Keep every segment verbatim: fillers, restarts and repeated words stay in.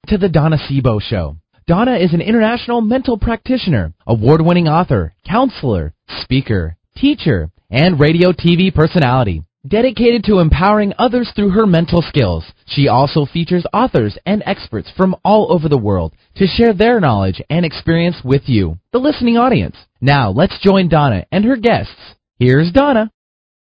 to the Donna Sebo Show. Donna is an international mental practitioner, award-winning author, counselor, speaker, teacher, and radio T V personality. Dedicated to empowering others through her mental skills, she also features authors and experts from all over the world to share their knowledge and experience with you, the listening audience. Now, let's join Donna and her guests. Here's Donna.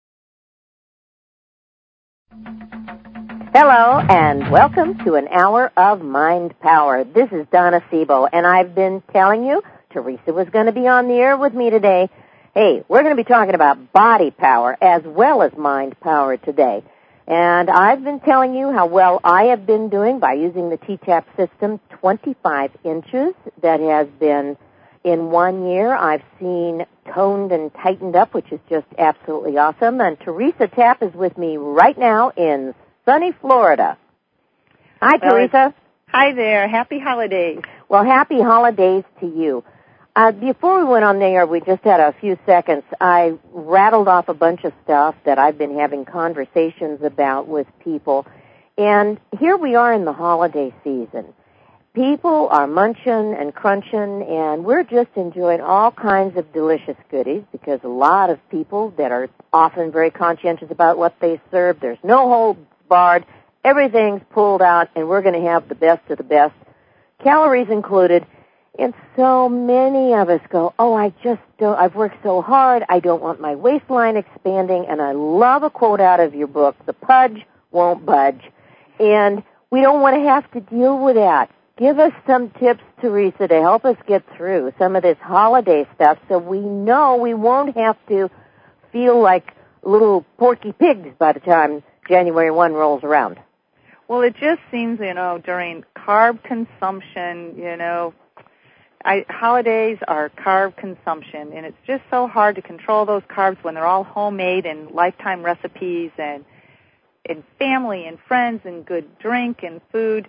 Hello, and welcome to an hour of Mind Power. This is Donna Sebo, and I've been telling you Teresa was going to be on the air with me today. Hey, we're going to be talking about body power as well as mind power today. And I've been telling you how well I have been doing by using the T TAP system, twenty-five inches. That has been, in one year, I've seen toned and tightened up, which is just absolutely awesome. And Teresa Tapp is with me right now in sunny Florida. Hi, well, Teresa. Hi there. Happy holidays. Well, happy holidays to you. Uh, before we went on the air, we just had a few seconds. I rattled off a bunch of stuff that I've been having conversations about with people. And here we are in the holiday season. People are munching and crunching, and we're just enjoying all kinds of delicious goodies because a lot of people that are often very conscientious about what they serve, there's no holds barred, everything's pulled out, and we're going to have the best of the best, calories included. And so many of us go, oh, I just don't, I've worked so hard, I don't want my waistline expanding, and I love a quote out of your book, the pudge won't budge. And we don't want to have to deal with that. Give us some tips, Teresa, to help us get through some of this holiday stuff so we know we won't have to feel like little porky pigs by the time January first rolls around. Well, it just seems, you know, during carb consumption, you know, I, holidays are carb consumption, and it's just so hard to control those carbs when they're all homemade and lifetime recipes and, and family and friends and good drink and food.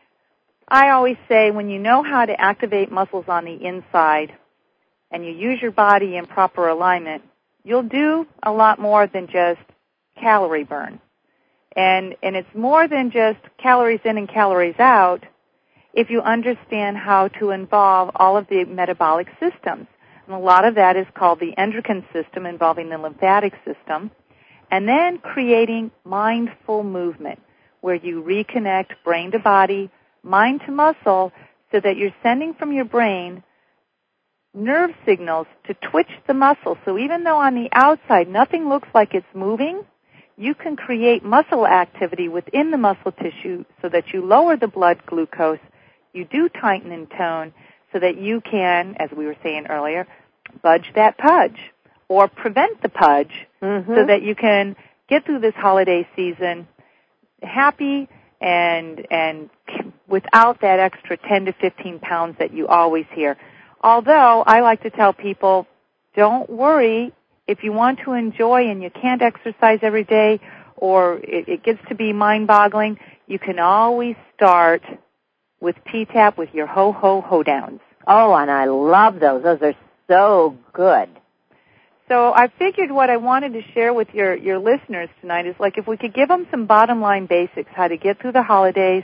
I always say when you know how to activate muscles on the inside and you use your body in proper alignment, you'll do a lot more than just calorie burn. And, and it's more than just calories in and calories out if you understand how to involve all of the metabolic systems. And a lot of that is called the endocrine system, involving the lymphatic system, and then creating mindful movement where you reconnect brain to body, mind to muscle, so that you're sending from your brain nerve signals to twitch the muscle. So even though on the outside nothing looks like it's moving, you can create muscle activity within the muscle tissue so that you lower the blood glucose, you do tighten and tone so that you can, as we were saying earlier, budge that pudge or prevent the pudge mm-hmm. so that you can get through this holiday season happy and and without that extra ten to fifteen pounds that you always hear. Although I like to tell people, don't worry if you want to enjoy and you can't exercise every day or it, it gets to be mind-boggling, you can always start with T TAP with your ho-ho ho-downs. Oh, and I love those. Those are so good. So I figured what I wanted to share with your, your listeners tonight is like if we could give them some bottom-line basics, how to get through the holidays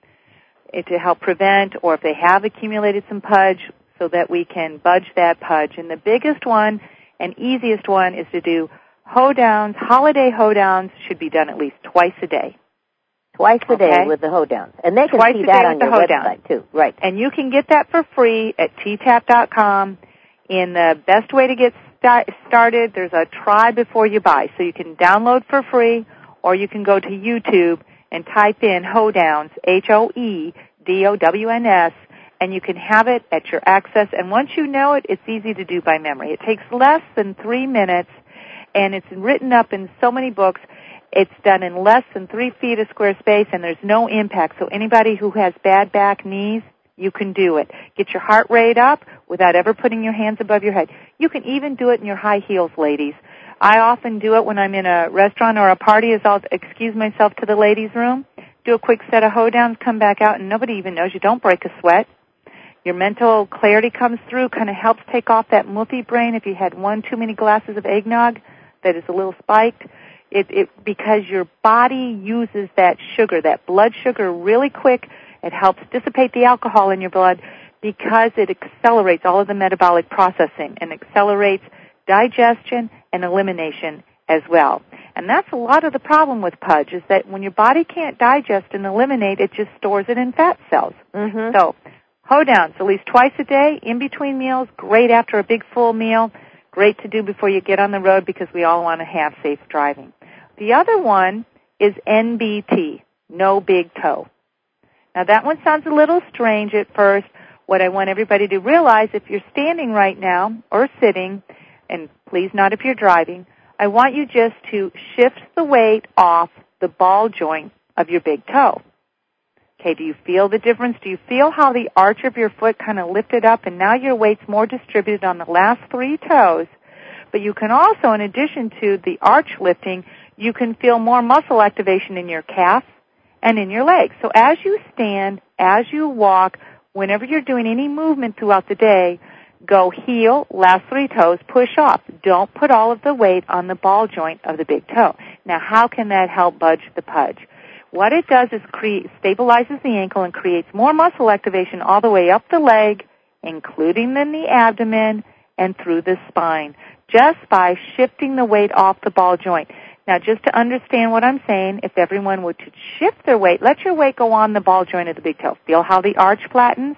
to help prevent, or if they have accumulated some pudge, so that we can budge that pudge. And the biggest one and easiest one is to do ho-downs. Holiday ho-downs should be done at least twice a day. Twice a okay. day with the ho-downs. And they can Twice see a that day on with your the website, too. Right. And you can get that for free at T tap dot com. In the best way to get st- started, there's a try before you buy. So you can download for free, or you can go to YouTube and type in ho-downs, H O E D O W N S, and you can have it at your access. And once you know it, it's easy to do by memory. It takes less than three minutes, and it's written up in so many books. It's done in less than three feet of square space, and there's no impact. So anybody who has bad back, knees, you can do it. Get your heart rate up without ever putting your hands above your head. You can even do it in your high heels, ladies. I often do it when I'm in a restaurant or a party, as I'll excuse myself to the ladies' room, do a quick set of ho-downs, come back out, and nobody even knows you. Don't break a sweat. Your mental clarity comes through, kind of helps take off that multi brain if you had one too many glasses of eggnog that is a little spiked. It, it because your body uses that sugar, that blood sugar, really quick, It helps dissipate the alcohol in your blood because it accelerates all of the metabolic processing and accelerates digestion and elimination as well. And that's a lot of the problem with Pudge, is that when your body can't digest and eliminate, it just stores it in fat cells. Mm-hmm. So, Hoedowns at least twice a day, in between meals, great after a big full meal, great to do before you get on the road because we all want to have safe driving. The other one is N B T, no big toe. Now that one sounds a little strange at first. What I want everybody to realize, if you're standing right now or sitting, and please not if you're driving, I want you just to shift the weight off the ball joint of your big toe. Okay, do you feel the difference? Do you feel how the arch of your foot kind of lifted up and now your weight's more distributed on the last three toes? But you can also, in addition to the arch lifting, you can feel more muscle activation in your calf and in your legs. So as you stand, as you walk, whenever you're doing any movement throughout the day, go heel, last three toes, push off. Don't put all of the weight on the ball joint of the big toe. Now, how can that help budge the Pudge? What it does is create, stabilizes the ankle and creates more muscle activation all the way up the leg, including in the abdomen and through the spine, just by shifting the weight off the ball joint. Now, just to understand what I'm saying, if everyone would to shift their weight, let your weight go on the ball joint of the big toe. Feel how the arch flattens?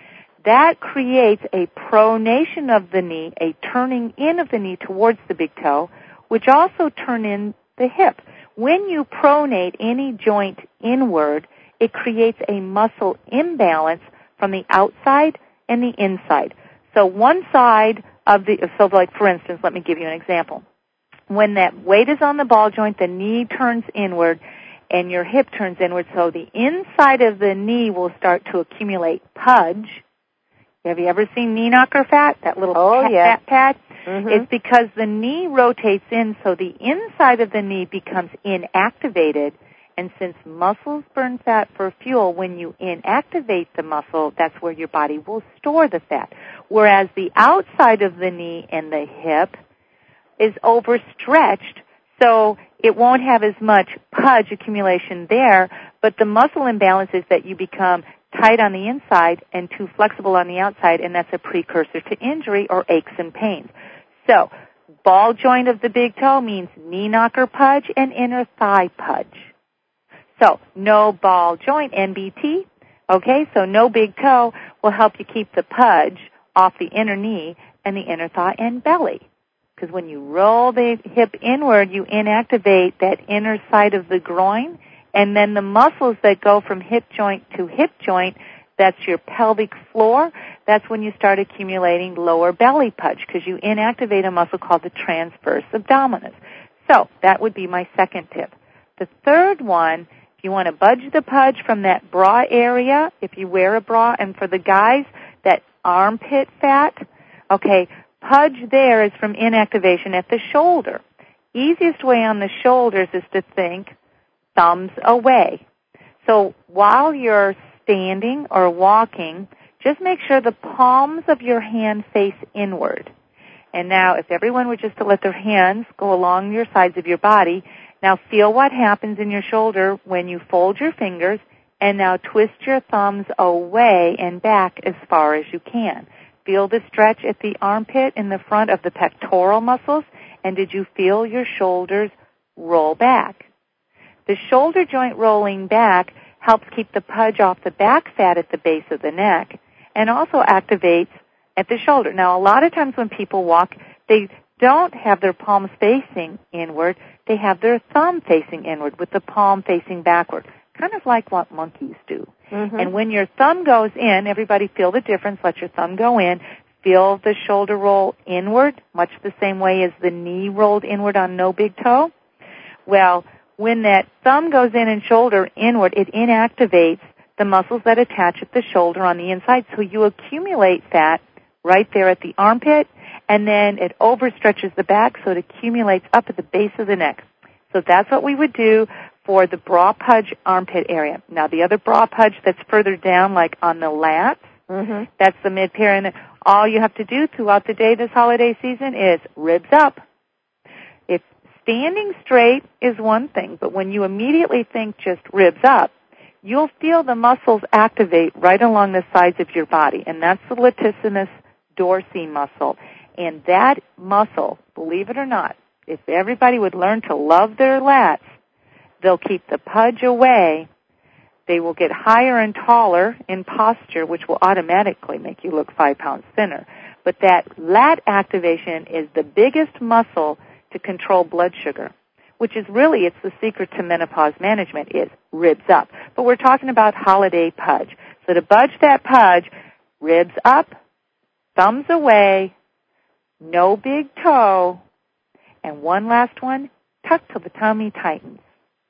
That creates a pronation of the knee, a turning in of the knee towards the big toe, which also turn in the hip. When you pronate any joint inward, it creates a muscle imbalance from the outside and the inside. So one side of the, so like for instance, let me give you an example. When that weight is on the ball joint, the knee turns inward and your hip turns inward, so the inside of the knee will start to accumulate pudge. Have you ever seen knee knocker fat, that little oh, fat, yeah. fat pad? Mm-hmm. It's because the knee rotates in, so the inside of the knee becomes inactivated. And since muscles burn fat for fuel, when you inactivate the muscle, that's where your body will store the fat. Whereas the outside of the knee and the hip is overstretched, so it won't have as much pudge accumulation there, but the muscle imbalance is that you become tight on the inside and too flexible on the outside, and that's a precursor to injury or aches and pains. So, ball joint of the big toe means knee knocker pudge and inner thigh pudge. So, no ball joint, N B T, okay, so no big toe will help you keep the pudge off the inner knee and the inner thigh and belly. Because when you roll the hip inward, you inactivate that inner side of the groin, and then the muscles that go from hip joint to hip joint, that's your pelvic floor, that's when you start accumulating lower belly pudge, because you inactivate a muscle called the transverse abdominis. So that would be my second tip. The third one, if you want to budge the pudge from that bra area, if you wear a bra, and for the guys, that armpit fat, okay, pudge there is from inactivation at the shoulder. Easiest way on the shoulders is to think thumbs away. So while you're standing or walking, just make sure the palms of your hand face inward. And now if everyone were just to let their hands go along your sides of your body, now feel what happens in your shoulder when you fold your fingers, and now twist your thumbs away and back as far as you can. Feel the stretch at the armpit in the front of the pectoral muscles, and did you feel your shoulders roll back? The shoulder joint rolling back helps keep the pudge off the back fat at the base of the neck and also activates at the shoulder. Now, a lot of times when people walk, they don't have their palms facing inward. They have their thumb facing inward with the palm facing backward, kind of like what monkeys do. Mm-hmm. And when your thumb goes in, everybody feel the difference. Let your thumb go in. Feel the shoulder roll inward, much the same way as the knee rolled inward on no big toe. Well, when that thumb goes in and shoulder inward, it inactivates the muscles that attach at the shoulder on the inside, so you accumulate fat right there at the armpit, and then it overstretches the back, so it accumulates up at the base of the neck. So that's what we would do for the bra pudge armpit area. Now, the other bra pudge that's further down, like on the lats, mm-hmm. that's the mid-pair, and all you have to do throughout the day this holiday season is ribs up. If standing straight is one thing, but when you immediately think just ribs up, you'll feel the muscles activate right along the sides of your body, and that's the latissimus dorsi muscle. And that muscle, believe it or not, if everybody would learn to love their lats, they'll keep the pudge away. They will get higher and taller in posture, which will automatically make you look five pounds thinner. But that lat activation is the biggest muscle to control blood sugar, which is really, it's the secret to menopause management, is ribs up. But we're talking about holiday pudge. So to budge that pudge, ribs up, thumbs away, no big toe, and one last one, tuck till the tummy tightens.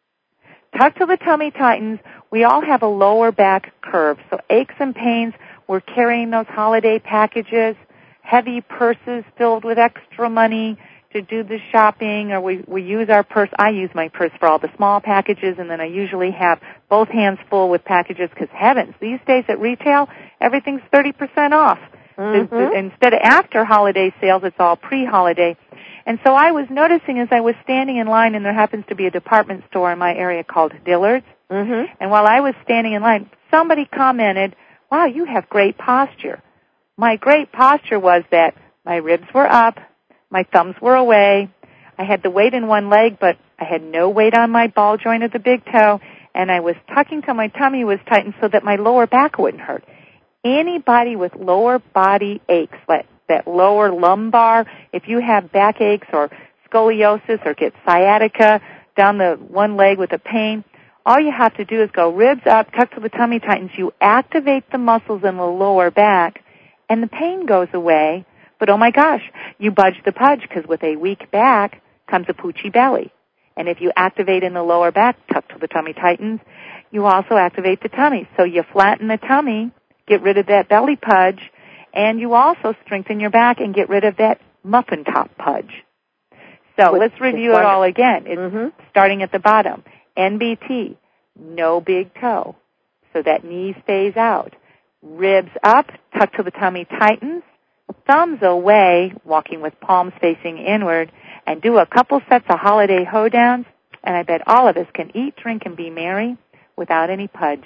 Tuck till the tummy tightens. We all have a lower back curve, so aches and pains, we're carrying those holiday packages, heavy purses filled with extra money to do the shopping, or we, we use our purse. I use my purse for all the small packages, and then I usually have both hands full with packages, because heavens, these days at retail, everything's thirty percent off. Mm-hmm. Instead of after holiday sales, it's all pre-holiday. And so I was noticing as I was standing in line, and there happens to be a department store in my area called Dillard's, mm-hmm. and while I was standing in line, somebody commented, wow, you have great posture. My great posture was that my ribs were up, my thumbs were away, I had the weight in one leg, but I had no weight on my ball joint of the big toe, and I was tucking till my tummy was tightened so that my lower back wouldn't hurt. Anybody with lower body aches, like that lower lumbar, if you have back aches or scoliosis or get sciatica down the one leg with a pain, all you have to do is go ribs up, tuck till the tummy tightens. You activate the muscles in the lower back, and the pain goes away. But, oh, my gosh, you budge the pudge, because with a weak back comes a poochy belly. And if you activate in the lower back, tuck till the tummy tightens, you also activate the tummy. So you flatten the tummy, get rid of that belly pudge, and you also strengthen your back and get rid of that muffin top pudge. So Which let's review it all again. It's mm-hmm. starting at the bottom. N B T, no big toe, so that knee stays out. Ribs up, tuck till the tummy tightens. Thumbs away, walking with palms facing inward, and do a couple sets of holiday hoedowns, and I bet all of us can eat, drink, and be merry without any pudge.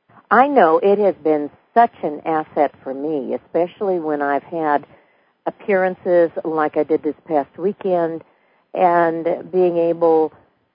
I know it has been such an asset for me, especially when I've had appearances like I did this past weekend, and being able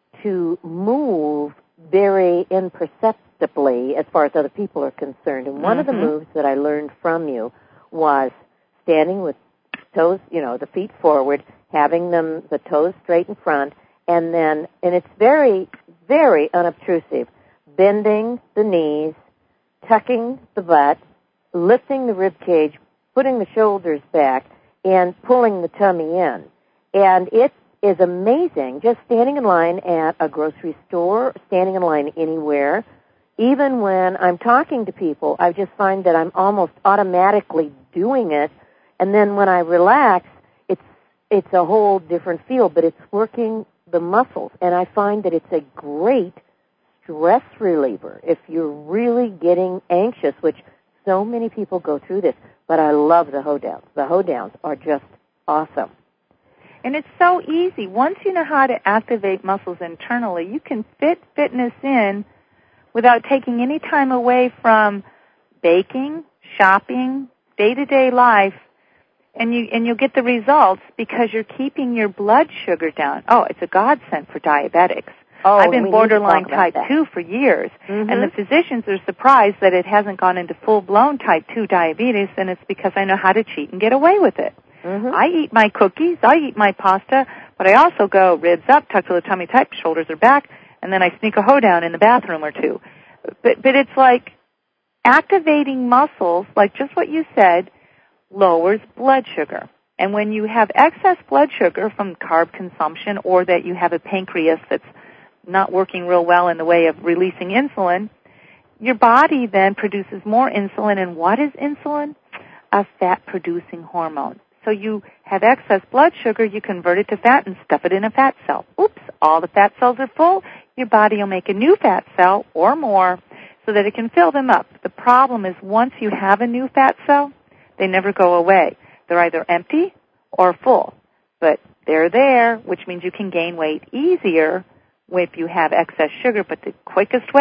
to move very imperceptibly as far as other people are concerned. And one mm-hmm. of the moves that I learned from you was standing with toes, you know, the feet forward, having them, the toes straight in front, and then, and it's very, very unobtrusive, bending the knees, tucking the butt, lifting the rib cage, putting the shoulders back, and pulling the tummy in. And it is amazing, just standing in line at a grocery store, standing in line anywhere. Even when I'm talking to people, I just find that I'm almost automatically doing it. And then when I relax, it's it's a whole different feel, but it's working the muscles. And I find that it's a great stress reliever if you're really getting anxious, which so many people go through this. But I love the hoedowns. The hoedowns are just awesome. And it's so easy. Once you know how to activate muscles internally, you can fit fitness in without taking any time away from baking, shopping, day-to-day life, and you and you'll get the results because you're keeping your blood sugar down. Oh, it's a godsend for diabetics. Oh, I've been borderline type two for years, mm-hmm. and the physicians are surprised that it hasn't gone into full-blown type two diabetes, and it's because I know how to cheat and get away with it. Mm-hmm. I eat my cookies, I eat my pasta, but I also go ribs up, tuck to the tummy tight, shoulders are back, and then I sneak a hoedown in the bathroom or two. But, but it's like activating muscles, like just what you said, lowers blood sugar. And when you have excess blood sugar from carb consumption or that you have a pancreas that's not working real well in the way of releasing insulin, your body then produces more insulin. And what is insulin? A fat-producing hormone. So you have excess blood sugar, you convert it to fat and stuff it in a fat cell. Oops, all the fat cells are full. Your body will make a new fat cell or more so that it can fill them up. The problem is once you have a new fat cell, they never go away. They're either empty or full. But they're there, which means you can gain weight easier if you have excess sugar. But the quickest way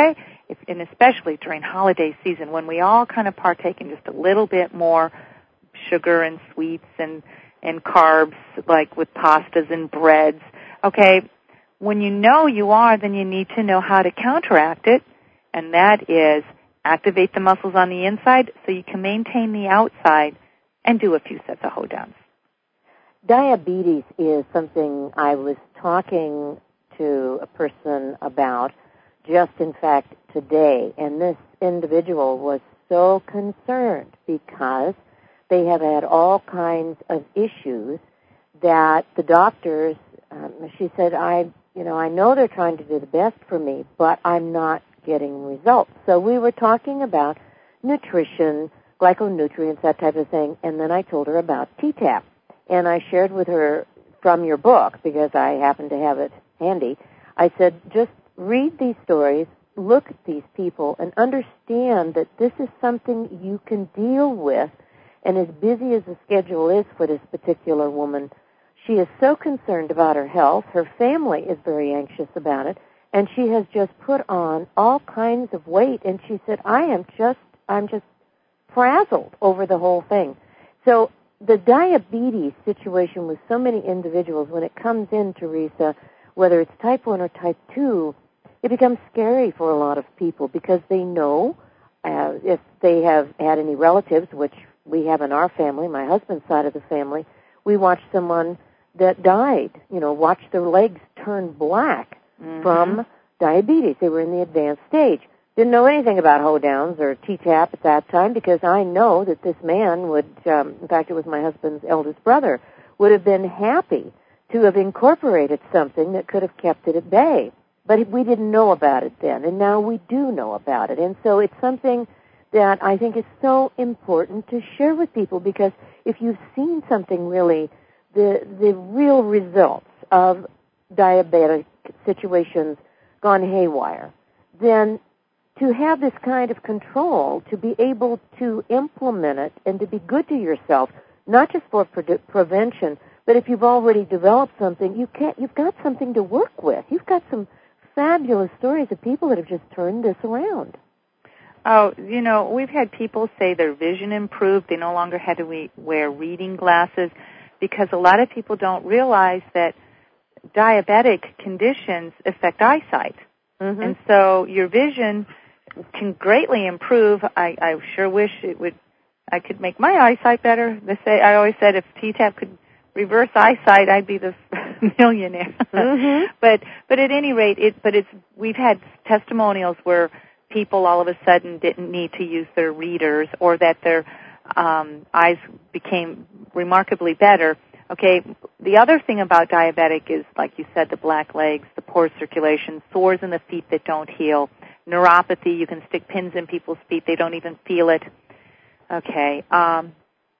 if, and especially during holiday season when we all kind of partake in just a little bit more sugar and sweets and, and carbs, like with pastas and breads. Okay, when you know you are, then you need to know how to counteract it, and that is activate the muscles on the inside so you can maintain the outside and do a few sets of hold-downs. Diabetes is something I was talking to a person about just, in fact, today, and this individual was so concerned because they have had all kinds of issues that the doctors, um, she said, I, you know, I know they're trying to do the best for me, but I'm not getting results. So we were talking about nutrition, glyconutrients, that type of thing, and then I told her about T TAP. And I shared with her from your book, because I happen to have it handy, I said, just read these stories, look at these people, and understand that this is something you can deal with. And as busy as the schedule is for this particular woman, she is so concerned about her health. Her family is very anxious about it. And she has just put on all kinds of weight. And she said, I am just, I'm just frazzled over the whole thing. So the diabetes situation with so many individuals, when it comes in, Teresa, whether it's type one or type two, it becomes scary for a lot of people because they know uh, if they have had any relatives, which we have in our family, my husband's side of the family, we watched someone that died, you know, watched their legs turn black mm-hmm. from diabetes. They were in the advanced stage. Didn't know anything about hold-downs or T TAP at that time because I know that this man would, um, in fact, it was my husband's eldest brother, would have been happy to have incorporated something that could have kept it at bay. But we didn't know about it then, and now we do know about it. And so it's something that I think is so important to share with people because if you've seen something really, the the real results of diabetic situations gone haywire, then to have this kind of control, to be able to implement it and to be good to yourself, not just for pre- prevention, but if you've already developed something, you can't, you've got something to work with. You've got some fabulous stories of people that have just turned this around. Oh, you know, we've had people say their vision improved. They no longer had to wear reading glasses because a lot of people don't realize that diabetic conditions affect eyesight. Mm-hmm. And so your vision can greatly improve. I, I sure wish it would. I could make my eyesight better. They say I always said if T TAP could reverse eyesight, I'd be the millionaire. Mm-hmm. but but at any rate, it. But it's we've had testimonials where people all of a sudden didn't need to use their readers, or that their um, eyes became remarkably better. Okay, the other thing about diabetic is, like you said, the black legs, the poor circulation, sores in the feet that don't heal, neuropathy. You can stick pins in people's feet; they don't even feel it. Okay, um,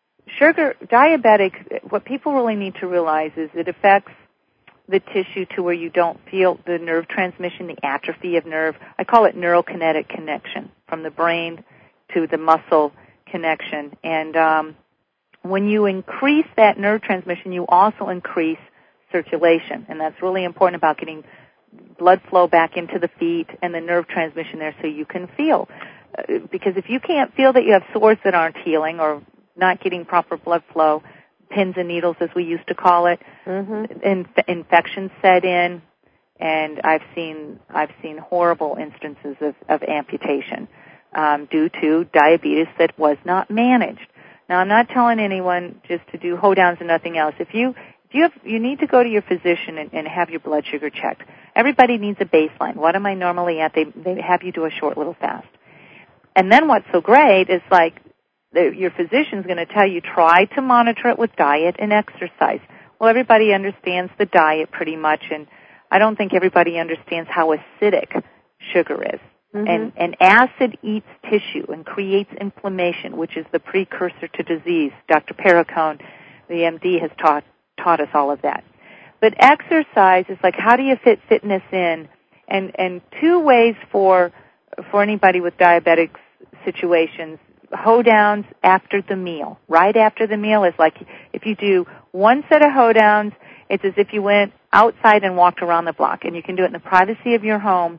sugar diabetic. What people really need to realize is it affects the tissue to where you don't feel the nerve transmission, the atrophy of nerve. I call it neurokinetic connection from the brain to the muscle connection, and um, when you increase that nerve transmission, you also increase circulation, and that's really important about getting blood flow back into the feet and the nerve transmission there so you can feel. Uh, because if you can't feel that you have sores that aren't healing or not getting proper blood flow, pins and needles as we used to call it, mm-hmm. inf- infections set in, and I've seen I've seen horrible instances of, of amputation um, due to diabetes that was not managed. Now, I'm not telling anyone just to do hold-downs and nothing else. If you if you have, you need to go to your physician and, and have your blood sugar checked. Everybody needs a baseline. What am I normally at? They they have you do a short little fast. And then what's so great is like the, your physician's going to tell you try to monitor it with diet and exercise. Well, everybody understands the diet pretty much, and I don't think everybody understands how acidic sugar is. Mm-hmm. And, and acid eats tissue and creates inflammation, which is the precursor to disease. Doctor Perricone, the M D, has taught taught us all of that. But exercise is like, how do you fit fitness in? And and two ways for for anybody with diabetic situations: hold-downs after the meal. Right after the meal is like if you do one set of hold-downs, it's as if you went outside and walked around the block, and you can do it in the privacy of your home.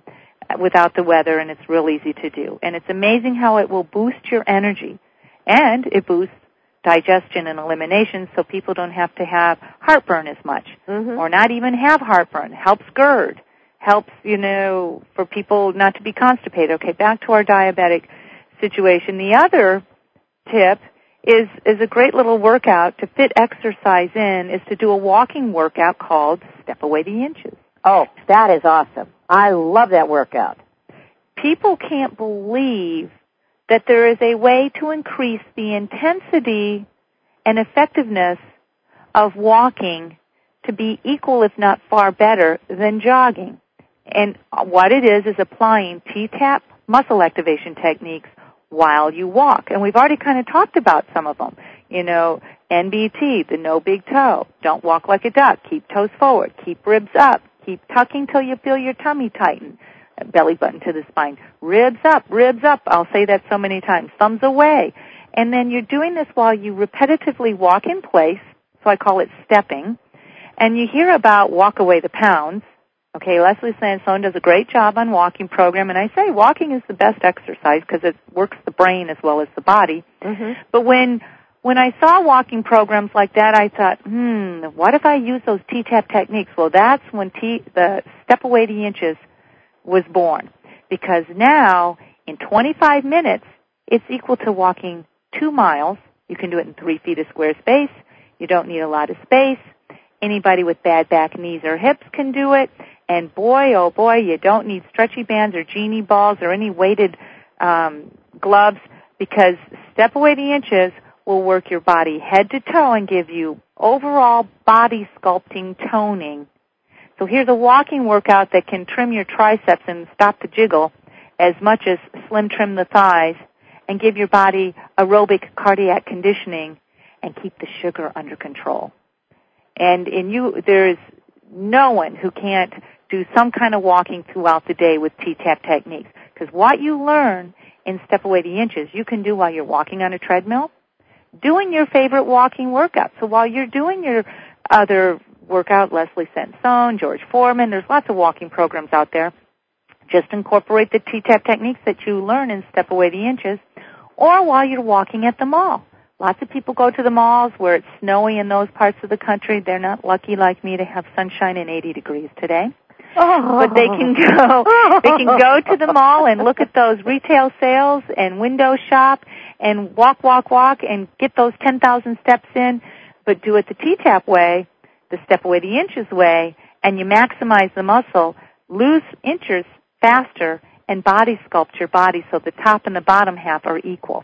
without the weather, and it's real easy to do. And it's amazing how it will boost your energy, and it boosts digestion and elimination, so people don't have to have heartburn as much, mm-hmm. or not even have heartburn. Helps GERD. Helps, you know, for people not to be constipated. Okay, back to our diabetic situation. The other tip is is a great little workout to fit exercise in, is to do a walking workout called Step Away the Inches. Oh, that is awesome. I love that workout. People can't believe that there is a way to increase the intensity and effectiveness of walking to be equal, if not far better, than jogging. And what it is is applying T-TAP muscle activation techniques while you walk. And we've already kind of talked about some of them. You know, N B T, the no big toe. Don't walk like a duck. Keep toes forward. Keep ribs up. Keep tucking till you feel your tummy tighten. Belly button to the spine. Ribs up, ribs up. I'll say that so many times. Thumbs away. And then you're doing this while you repetitively walk in place, so I call it stepping. And you hear about walk away the pounds. Okay, Leslie Sansone does a great job on walking program, and I say walking is the best exercise because it works the brain as well as the body. Mm-hmm. But when when I saw walking programs like that, I thought, hmm, what if I use those T-TAP techniques? Well, that's when T, the Step Away the Inches was born, because now in twenty-five minutes it's equal to walking two miles. You can do it in three feet of square space. You don't need a lot of space. Anybody with bad back, knees, or hips can do it. And boy, oh boy, you don't need stretchy bands or genie balls or any weighted um, gloves, because Step Away the Inches will work your body head to toe and give you overall body sculpting toning. So here's a walking workout that can trim your triceps and stop the jiggle as much as slim trim the thighs and give your body aerobic cardiac conditioning and keep the sugar under control. And in you, there is no one who can't do some kind of walking throughout the day with T-TAP techniques, because what you learn in Step Away the Inches, you can do while you're walking on a treadmill, doing your favorite walking workout. So while you're doing your other workout, Leslie Sansone, George Foreman, there's lots of walking programs out there. Just incorporate the T-TAP techniques that you learn in Step Away the Inches, or while you're walking at the mall. Lots of people go to the malls where it's snowy in those parts of the country. They're not lucky like me to have sunshine and eighty degrees today. Oh. But they can go they can go to the mall and look at those retail sales and window shop and walk, walk, walk and get those ten thousand steps in, but do it the T-TAP way, the Step Away the Inches way, and you maximize the muscle, lose inches faster, and body sculpt your body so the top and the bottom half are equal.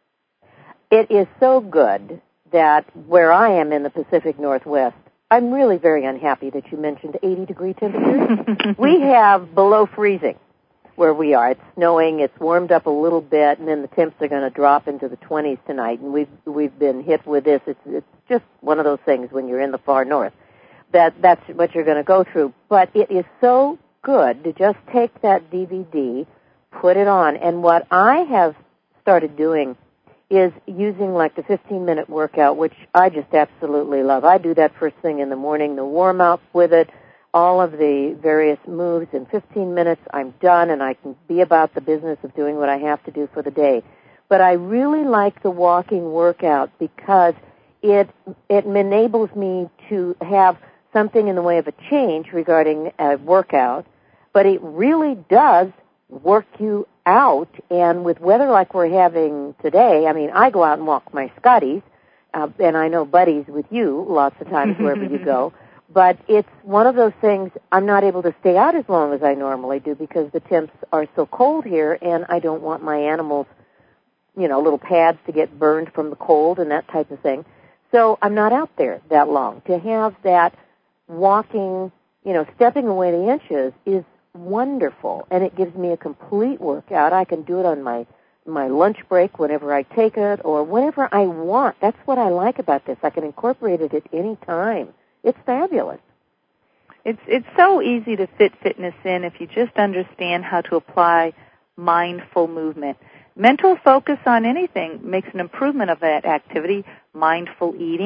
It is so good that where I am in the Pacific Northwest, I'm really very unhappy that you mentioned eighty degree temperatures. We have below freezing where we are. It's snowing, it's warmed up a little bit, and then the temps are going to drop into the twenties tonight, and we've we've been hit with this. It's it's just one of those things when you're in the far north. That that's what you're going to go through. But it is so good to just take that D V D, put it on, and what I have started doing is using like the fifteen minute workout, which I just absolutely love. I do that first thing in the morning, the warm up with it, all of the various moves. In fifteen minutes, I'm done, and I can be about the business of doing what I have to do for the day. But I really like the walking workout because it it enables me to have something in the way of a change regarding a workout, but it really does work you out. And with weather like we're having today, I mean, I go out and walk my Scotties, uh, and I know buddies with you lots of times wherever you go, but it's one of those things I'm not able to stay out as long as I normally do because the temps are so cold here, and I don't want my animals, you know, little pads to get burned from the cold and that type of thing. So I'm not out there that long. To have that walking, you know, stepping away the inches is wonderful, and it gives me a complete workout. I can do it on my my lunch break whenever I take it or whenever I want. That's what I like about this. I can incorporate it at any time. It's fabulous. It's it's so easy to fit fitness in if you just understand how to apply mindful movement. Mental focus on anything makes an improvement of that activity. Mindful eating,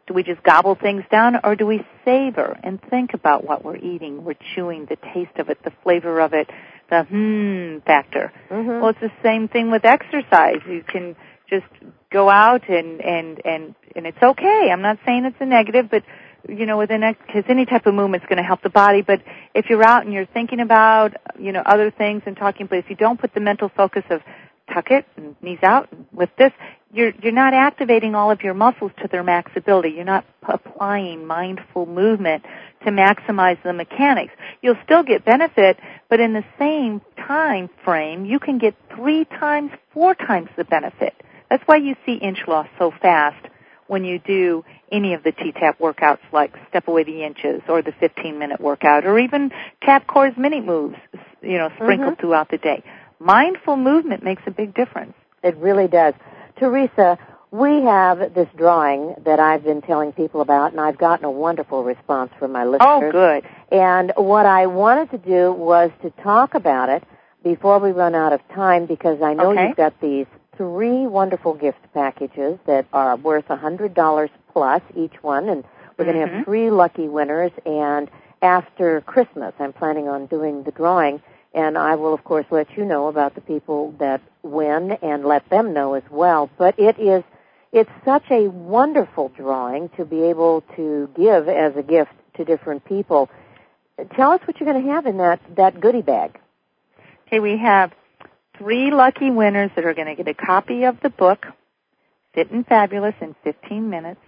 Do we just gobble things down, or do we savor and think about what we're eating? We're chewing, the taste of it, the flavor of it, the hmm factor. Mm-hmm. Well, it's the same thing with exercise. You can just go out and, and, and, and it's okay. I'm not saying it's a negative, but, you know, with an ex- because any type of movement is going to help the body. But if you're out and you're thinking about, you know, other things and talking, but if you don't put the mental focus of tuck it and knees out and lift this, you're you're not activating all of your muscles to their max ability. You're not p- applying mindful movement to maximize the mechanics. You'll still get benefit, but in the same time frame, you can get three times, four times the benefit. That's why you see inch loss so fast when you do any of the T-TAP workouts like Step Away the Inches or the fifteen-minute workout or even TAPCore's mini moves, you know, sprinkled mm-hmm. throughout the day. Mindful movement makes a big difference. It really does. Teresa, we have this drawing that I've been telling people about, and I've gotten a wonderful response from my listeners. Oh, good. And what I wanted to do was to talk about it before we run out of time, because I know okay. you've got these three wonderful gift packages that are worth one hundred dollars plus each one, and we're mm-hmm. going to have three lucky winners. And after Christmas, I'm planning on doing the drawing. And I will, of course, let you know about the people that win and let them know as well. But it is, it's such a wonderful drawing to be able to give as a gift to different people. Tell us what you're going to have in that, that goodie bag. Okay, we have three lucky winners that are going to get a copy of the book, Fit and Fabulous in fifteen minutes.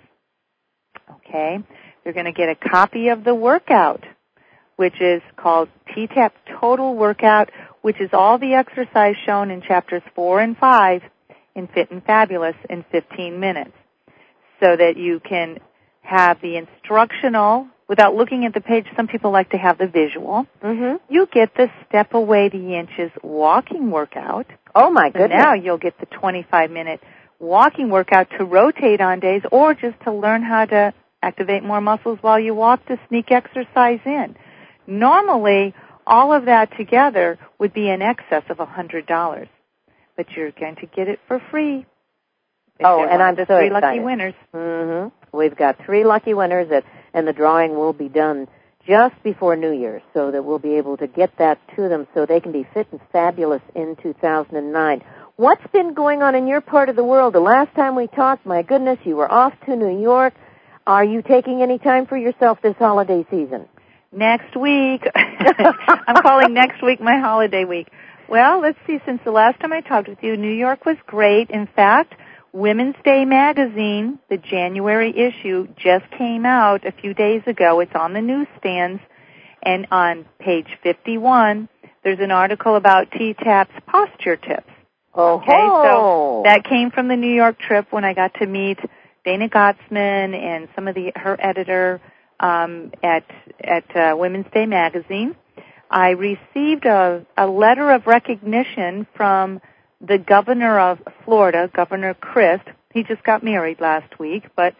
Okay, they're going to get a copy of the workout, which is called T-TAP Total Workout, which is all the exercise shown in chapters four and five in Fit and Fabulous in fifteen minutes, so that you can have the instructional, without looking at the page. Some people like to have the visual. Mm-hmm. You get the Step Away the Inches walking workout. Oh, my goodness. And now you'll get the twenty-five minute walking workout to rotate on days, or just to learn how to activate more muscles while you walk to sneak exercise in. Normally, all of that together would be in excess of one hundred dollars, but you're going to get it for free. Oh, and I'm the so three excited. lucky winners. Mm-hmm. We've got three lucky winners, that, and the drawing will be done just before New Year's, so that we'll be able to get that to them so they can be fit and fabulous in two thousand nine. What's been going on in your part of the world? The last time we talked, my goodness, you were off to New York. Are you taking any time for yourself this holiday season? Next week. I'm calling next week my holiday week. Well, let's see. Since the last time I talked with you, New York was great. In fact, Women's Day magazine, the January issue, just came out a few days ago. It's on the newsstands. And on page fifty-one, there's an article about T-TAP's posture tips. Oh, okay, so that came from the New York trip when I got to meet Dana Gottsman and some of the her editor um, at at uh, Women's Day magazine. I received a, a letter of recognition from the governor of Florida, Governor Christ. He just got married last week, but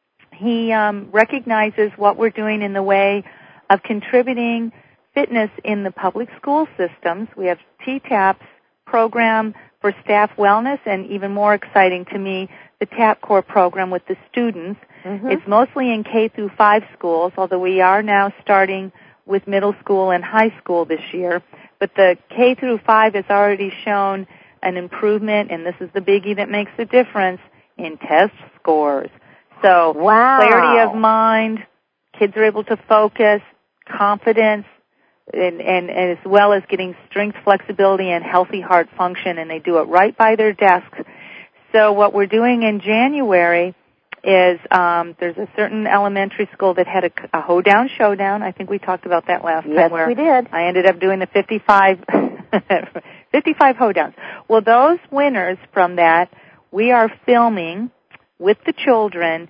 he um, recognizes what we're doing in the way of contributing fitness in the public school systems. We have T-TAP's program for staff wellness, and even more exciting to me, the TAPCore program with the students. Mm-hmm. It's mostly in K through five schools, although we are now starting with middle school and high school this year. But the K through five has already shown an improvement, and this is the biggie that makes the difference, in test scores. So wow. Clarity of mind, kids are able to focus, confidence, and, and, and as well as getting strength, flexibility, and healthy heart function, and they do it right by their desks. So what we're doing in January is um, there's a certain elementary school that had a, a hoedown showdown. I think we talked about that last yes, time. Where we did. I ended up doing the fifty-five, fifty-five hoedowns. Well, those winners from that, we are filming with the children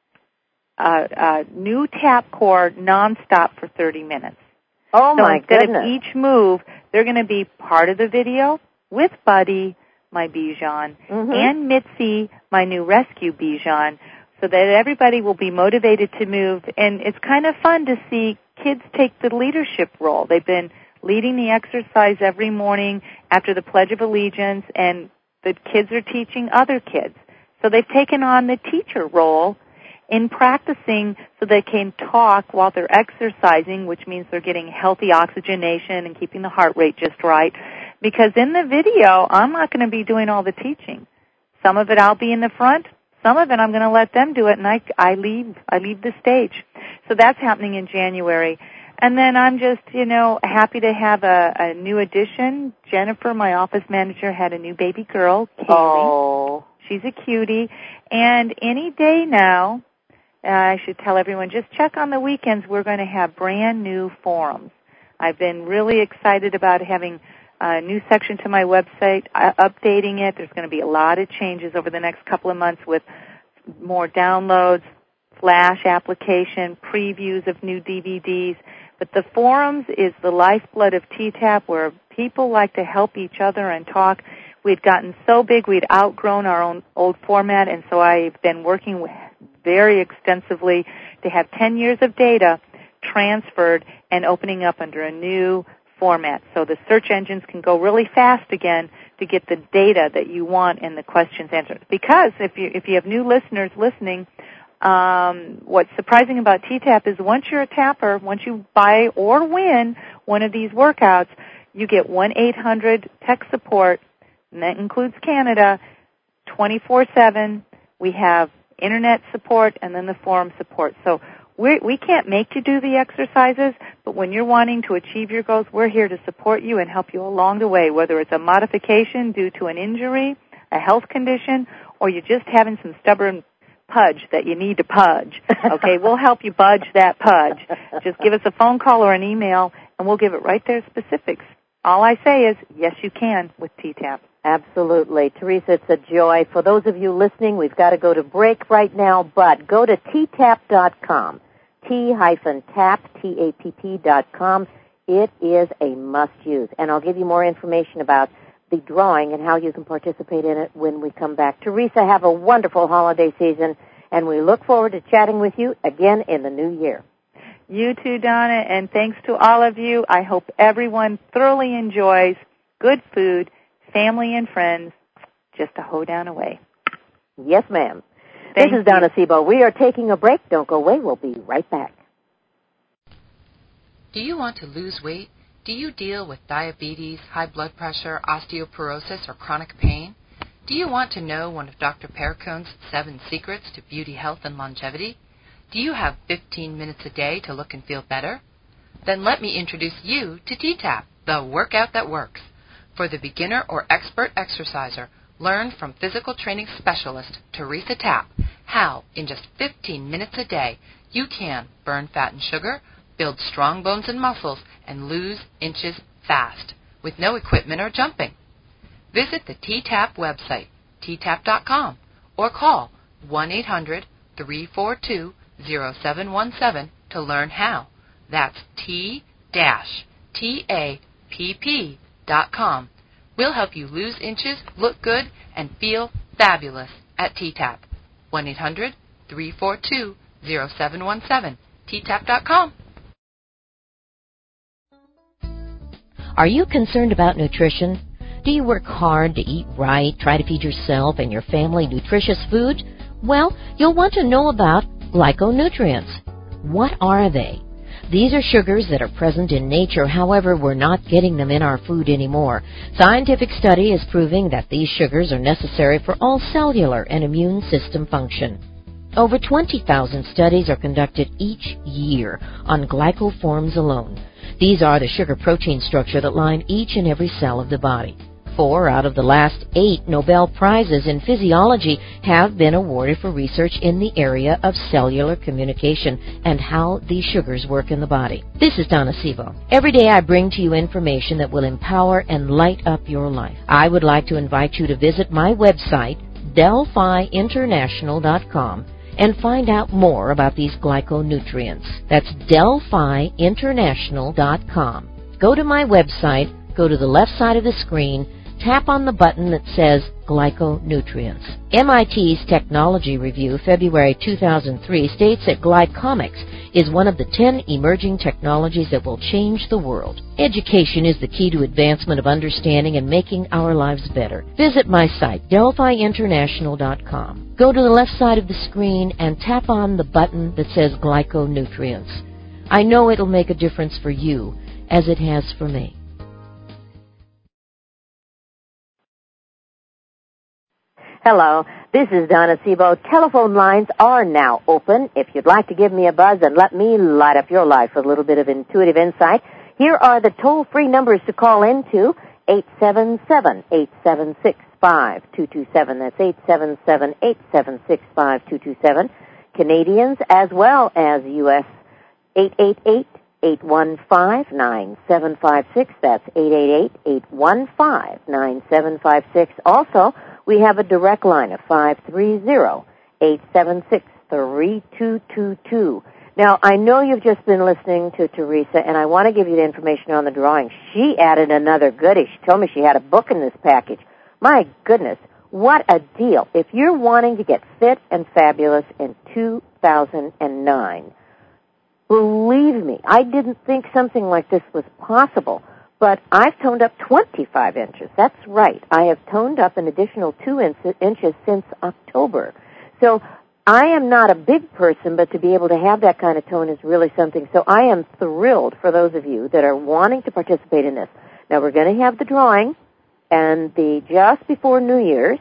uh, uh, new TAPCore nonstop for thirty minutes. Oh, so my instead goodness. of each move, they're going to be part of the video with Buddy, my Bijan, mm-hmm. and Mitzi, my new rescue Bijan, so that everybody will be motivated to move. And it's kind of fun to see kids take the leadership role. They've been leading the exercise every morning after the Pledge of Allegiance, and the kids are teaching other kids. So they've taken on the teacher role, in practicing so they can talk while they're exercising, which means they're getting healthy oxygenation and keeping the heart rate just right. Because in the video, I'm not going to be doing all the teaching. Some of it I'll be in the front. Some of it I'm going to let them do it, and I, I leave. I leave the stage. So that's happening in January. And then I'm just, you know, happy to have a, a new addition. Jennifer, my office manager, had a new baby girl, Kaylee. Oh. She's a cutie. And any day now, uh, I should tell everyone, just check on the weekends. We're going to have brand new forums. I've been really excited about having a new section to my website, uh, updating it. There's going to be a lot of changes over the next couple of months with more downloads, Flash application, previews of new D V Ds. But the forums is the lifeblood of T TAP, where people like to help each other and talk. We'd gotten so big we'd outgrown our own old format, and so I've been working with very extensively to have ten years of data transferred and opening up under a new format, so the search engines can go really fast again to get the data that you want and the questions answered. Because if you if you have new listeners listening, um, what's surprising about T TAP is once you're a tapper, once you buy or win one of these workouts, you get one eight hundred tech support, and that includes Canada, twenty-four seven. We have internet support and then the forum support. So we we can't make you do the exercises, but when you're wanting to achieve your goals, we're here to support you and help you along the way, whether it's a modification due to an injury, a health condition, or you're just having some stubborn pudge that you need to pudge. Okay, we'll help you budge that pudge. Just give us a phone call or an email, and we'll give it right there specifics. All I say is, yes, you can with T TAP. Absolutely. Teresa, it's a joy. For those of you listening, we've got to go to break right now, but go to T tap dot com. T-tap, T A P P dot com. It is a must-use. And I'll give you more information about the drawing and how you can participate in it when we come back. Teresa, have a wonderful holiday season, and we look forward to chatting with you again in the new year. You too, Donna, and thanks to all of you. I hope everyone thoroughly enjoys good food, family and friends, just a hoedown away. Yes, ma'am. Thank this is Donna Sebo. We are taking a break. Don't go away. We'll be right back. Do you want to lose weight? Do you deal with diabetes, high blood pressure, osteoporosis, or chronic pain? Do you want to know one of Doctor Perricone's seven secrets to beauty, health, and longevity? Do you have fifteen minutes a day to look and feel better? Then let me introduce you to T TAP, the workout that works. For the beginner or expert exerciser, learn from physical training specialist Teresa Tapp how, in just fifteen minutes a day, you can burn fat and sugar, build strong bones and muscles, and lose inches fast, with no equipment or jumping. Visit the T TAP website, T tap dot com, or call one eight hundred, three four two, zero seven one seven to learn how. That's T T A P P dot com. We'll help you lose inches, look good, and feel fabulous at T TAP. one eight hundred, three four two, zero seven one seven, T tap dot com. Are you concerned about nutrition? Do you work hard to eat right, try to feed yourself and your family nutritious food? Well, you'll want to know about glyconutrients. What are they? These are sugars that are present in nature, however, we're not getting them in our food anymore. Scientific study is proving that these sugars are necessary for all cellular and immune system function. Over twenty thousand studies are conducted each year on glycoforms alone. These are the sugar-protein structure that line each and every cell of the body. Four out of the last eight Nobel Prizes in physiology have been awarded for research in the area of cellular communication and how these sugars work in the body. This is Donna Sebo. Every day I bring to you information that will empower and light up your life. I would like to invite you to visit my website, Delphi International dot com, and find out more about these glyconutrients. That's Delphi International dot com. Go to my website, go to the left side of the screen, tap on the button that says Glyconutrients. M I T's Technology Review, February two thousand three, states that glycomics is one of the ten emerging technologies that will change the world. Education is the key to advancement of understanding and making our lives better. Visit my site, Delphi International dot com. Go to the left side of the screen and tap on the button that says Glyconutrients. I know it'll make a difference for you, as it has for me. Hello, this is Donna Sebo. Telephone lines are now open. If you'd like to give me a buzz and let me light up your life with a little bit of intuitive insight, here are the toll-free numbers to call into: eight seven seven, eight seven six, five two two seven. That's eight seven seven, eight seven six, five two two seven. Canadians as well as U S, eight eight eight, eight one five, nine seven five six. That's eight eight eight, eight one five, nine seven five six. Also, we have a direct line of five three zero, eight seven six, three two two two. Now, I know you've just been listening to Teresa, and I want to give you the information on the drawing. She added another goodie. She told me she had a book in this package. My goodness, what a deal. If you're wanting to get fit and fabulous in two thousand nine, believe me, I didn't think something like this was possible. But I've toned up twenty-five inches. That's right. I have toned up an additional two inches since October. So I am not a big person, but to be able to have that kind of tone is really something. So I am thrilled for those of you that are wanting to participate in this. Now, we're going to have the drawing and the just before New Year's,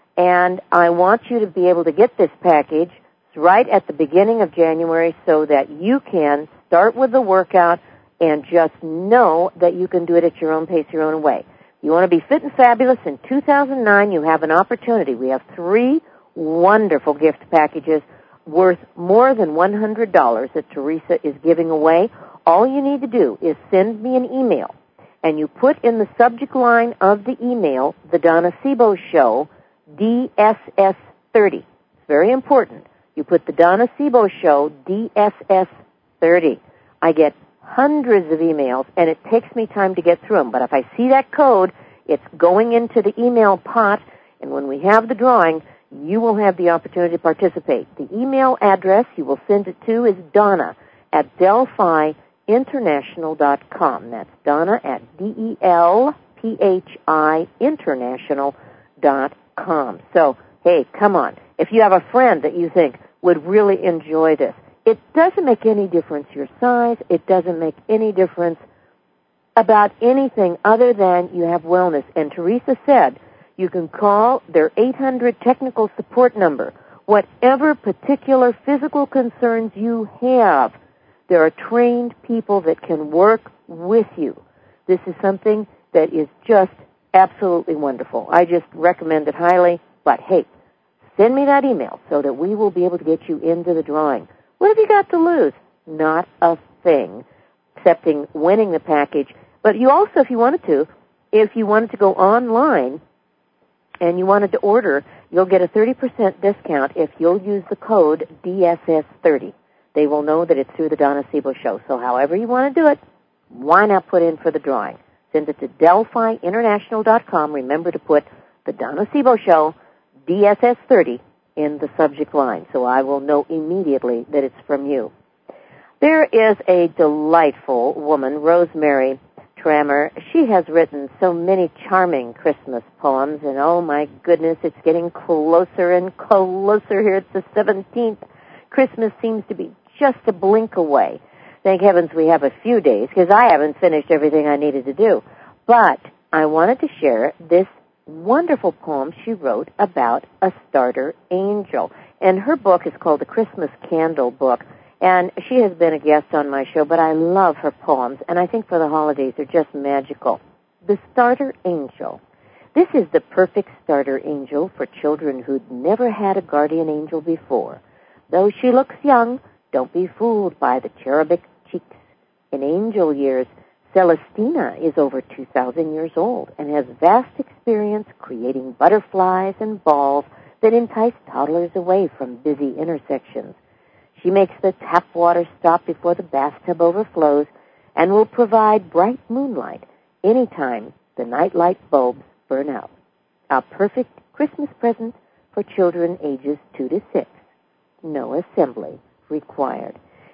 and I want you to be able to get this package right at the beginning of January so that you can start with the workout and just know that you can do it at your own pace, your own way. You want to be fit and fabulous in two thousand nine, you have an opportunity. We have three wonderful gift packages worth more than one hundred dollars that Teresa is giving away. All you need to do is send me an email, and you put in the subject line of the email, The Donna Sebo Show, D S S thirty. It's very important. You put The Donna Sebo Show, D S S thirty. I get hundreds of emails, and it takes me time to get through them. But if I see that code, it's going into the email pot, and when we have the drawing, you will have the opportunity to participate. The email address you will send it to is Donna at Delphi International dot com. That's Donna at D E L P H I International dot com. So, hey, come on. If you have a friend that you think would really enjoy this, it doesn't make any difference your size. It doesn't make any difference about anything other than you have wellness. And Teresa said you can call their eight hundred technical support number. Whatever particular physical concerns you have, there are trained people that can work with you. This is something that is just absolutely wonderful. I just recommend it highly. But, hey, send me that email so that we will be able to get you into the drawing. What have you got to lose? Not a thing, excepting winning the package. But you also, if you wanted to, if you wanted to go online and you wanted to order, you'll get a thirty percent discount if you'll use the code D S S thirty. They will know that it's through the Donna Sebo Show. So however you want to do it, why not put in for the drawing? Send it to Delphi International dot com. Remember to put the Donna Sebo Show, D S S thirty, in the subject line, so I will know immediately that it's from you. There is a delightful woman, Rosemary Trammer. She has written so many charming Christmas poems, and oh my goodness, it's getting closer and closer here. It's the seventeenth. Christmas seems to be just a blink away. Thank heavens we have a few days, because I haven't finished everything I needed to do. But I wanted to share this wonderful poem she wrote about a starter angel. And her book is called The Christmas Candle Book. And she has been a guest on my show, but I love her poems. And I think for the holidays, they're just magical. The Starter Angel. This is the perfect starter angel for children who'd never had a guardian angel before. Though she looks young, don't be fooled by the cherubic cheeks. In angel years, Celestina is over two thousand years old and has vast experience creating butterflies and balls that entice toddlers away from busy intersections. She makes the tap water stop before the bathtub overflows and will provide bright moonlight anytime the nightlight bulbs burn out. A perfect Christmas present for children ages two to six. No assembly required.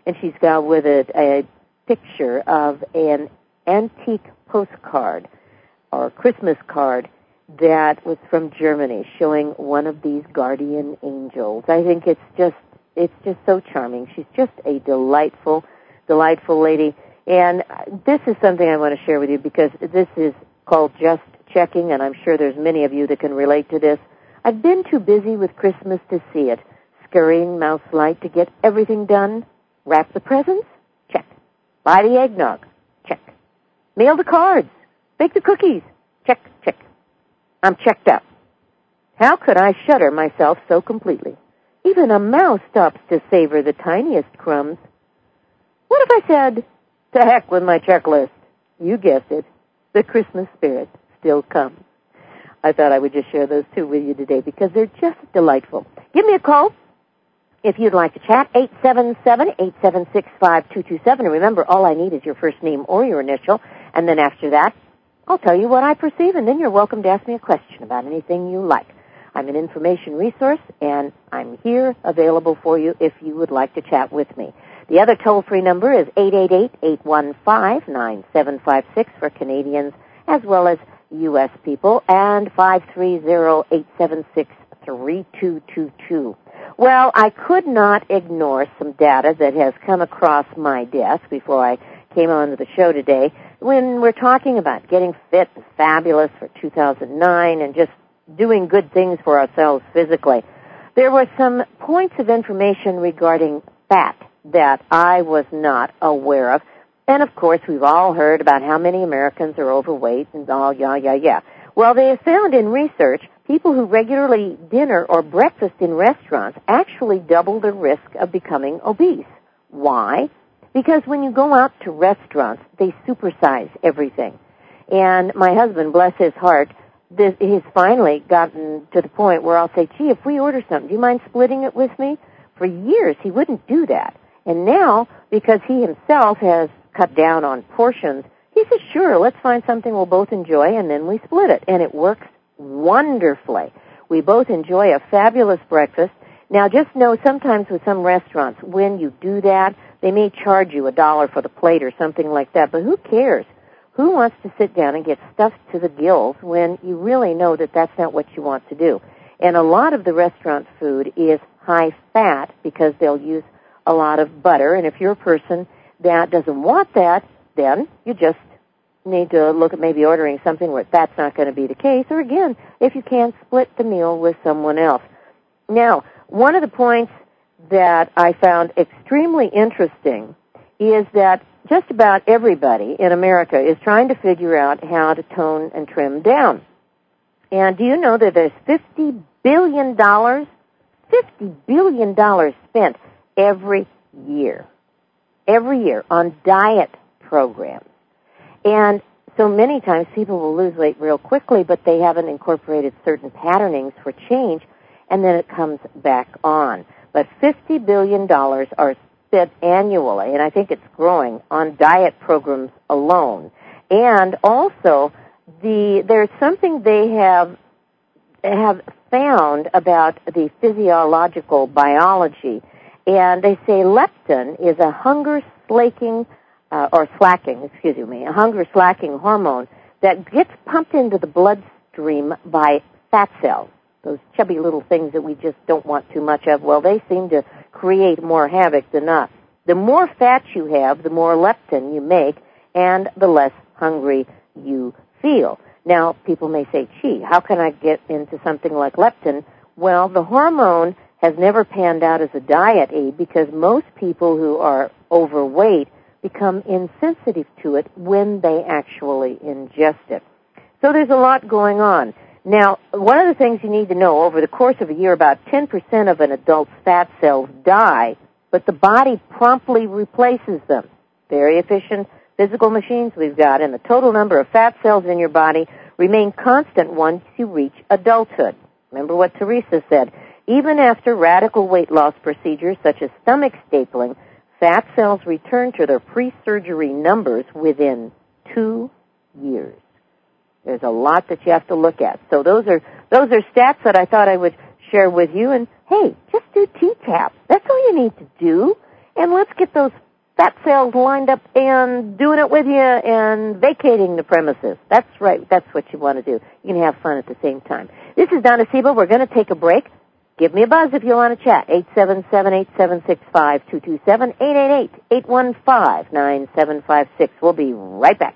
and she's got with it a picture of an antique postcard or Christmas card that was from Germany, showing one of these guardian angels. I think it's just it's just so charming. She's just a delightful, delightful lady. And this is something I want to share with you because this is called Just Checking, and I'm sure there's many of you that can relate to this. I've been too busy with Christmas to see it. Scurrying mouse-like to get everything done. Wrap the presents? Check. Buy the eggnog? Check. Mail the cards? Bake the cookies? Check, check. I'm checked out. How could I shudder myself so completely? Even a mouse stops to savor the tiniest crumbs. What if I said, to heck with my checklist? You guessed it. The Christmas spirit still comes. I thought I would just share those two with you today because they're just delightful. Give me a call if you'd like to chat, eight seven seven, eight seven six, five two two seven. And remember, all I need is your first name or your initial, and then after that, I'll tell you what I perceive, and then you're welcome to ask me a question about anything you like. I'm an information resource, and I'm here available for you if you would like to chat with me. The other toll-free number is eight eight eight, eight one five, nine seven five six for Canadians as well as U S people, and five three zero, eight seven six, three two two two. Well, I could not ignore some data that has come across my desk before I came on to the show today when we're talking about getting fit and fabulous for two thousand nine and just doing good things for ourselves physically. There were some points of information regarding fat that I was not aware of. And, of course, we've all heard about how many Americans are overweight and all, yeah, yeah, yeah. Well, they have found in research people who regularly dinner or breakfast in restaurants actually double the risk of becoming obese. Why? Because when you go out to restaurants, they supersize everything. And my husband, bless his heart, this, he's finally gotten to the point where I'll say, gee, if we order something, do you mind splitting it with me? For years, he wouldn't do that. And now, because he himself has cut down on portions, he says, sure, let's find something we'll both enjoy, and then we split it. And it works wonderfully. We both enjoy a fabulous breakfast. Now, just know sometimes with some restaurants, when you do that, they may charge you a dollar for the plate or something like that, but who cares? Who wants to sit down and get stuffed to the gills when you really know that that's not what you want to do? And a lot of the restaurant food is high fat because they'll use a lot of butter, and if you're a person that doesn't want that, then you just need to look at maybe ordering something where that's not going to be the case, or again, if you can, split the meal with someone else. Now, one of the points that I found extremely interesting is that just about everybody in America is trying to figure out how to tone and trim down. And do you know that there's fifty billion dollars, fifty billion dollars spent every year, every year on diet programs. And so many times people will lose weight real quickly, but they haven't incorporated certain patternings for change, and then it comes back on. But fifty billion dollars are spent annually, and I think it's growing, on diet programs alone. And also, the there's something they have have found about the physiological biology, and they say leptin is a hunger-slaking, uh, or slacking, excuse me, a hunger-slacking hormone that gets pumped into the bloodstream by fat cells, those chubby little things that we just don't want too much of. Well, they seem to create more havoc than not. The more fat you have, the more leptin you make, and the less hungry you feel. Now, people may say, gee, how can I get into something like leptin? Well, the hormone has never panned out as a diet aid because most people who are overweight become insensitive to it when they actually ingest it. So there's a lot going on. Now, one of the things you need to know, over the course of a year, about ten percent of an adult's fat cells die, but the body promptly replaces them. Very efficient physical machines we've got, and the total number of fat cells in your body remain constant once you reach adulthood. Remember what Teresa said. Even after radical weight loss procedures such as stomach stapling, fat cells return to their pre-surgery numbers within two years. There's a lot that you have to look at. So those are those are stats that I thought I would share with you. And, hey, just do T TAP. That's all you need to do. and let's get those fat cells lined up and doing it with you and vacating the premises. That's right. That's what you want to do. You can have fun at the same time. This is Donna Sebo. We're going to take a break. Give me a buzz if you want to chat. eight seven seven, eight seven six, five two two seven, eight eight eight, eight one five, nine seven five six. We'll be right back.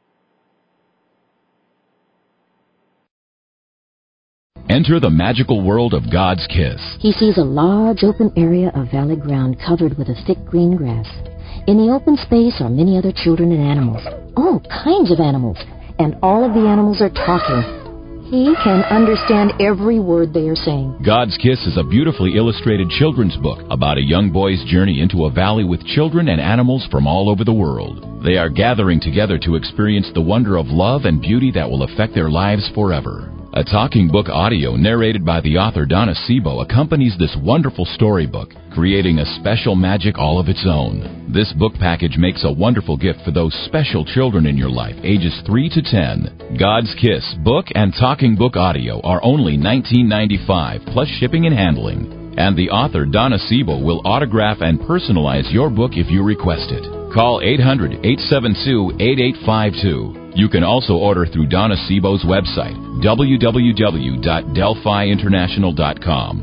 Enter the magical world of God's kiss. He sees a large open area of valley ground covered with a thick green grass. In the open space are many other children and animals, all kinds of animals, and all of the animals are talking. He can understand every word they are saying. God's Kiss is a beautifully illustrated children's book about a young boy's journey into a valley with children and animals from all over the world. They are gathering together to experience the wonder of love and beauty that will affect their lives forever. A talking book audio narrated by the author Donna Sebo accompanies this wonderful storybook, creating a special magic all of its own. This book package makes a wonderful gift for those special children in your life, ages three to ten. God's Kiss book and talking book audio are only nineteen ninety-five dollars plus shipping and handling. And the author Donna Sebo will autograph and personalize your book if you request it. Call eight hundred, eight seven two, eight eight five two. You can also order through Donna Sebo's website, w w w dot delphi international dot com.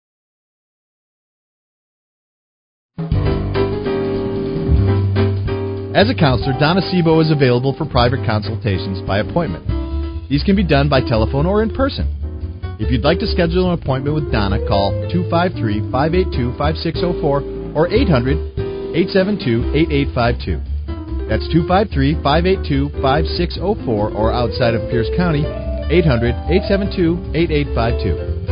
As a counselor, Donna Sebo is available for private consultations by appointment. These can be done by telephone or in person. If you'd like to schedule an appointment with Donna, call two five three, five eight two, five six zero four or eight hundred, eight seven two, eight eight five two. That's two five three, five eight two, five six zero four or outside of Pierce County, eight hundred, eight seven two, eight eight five two.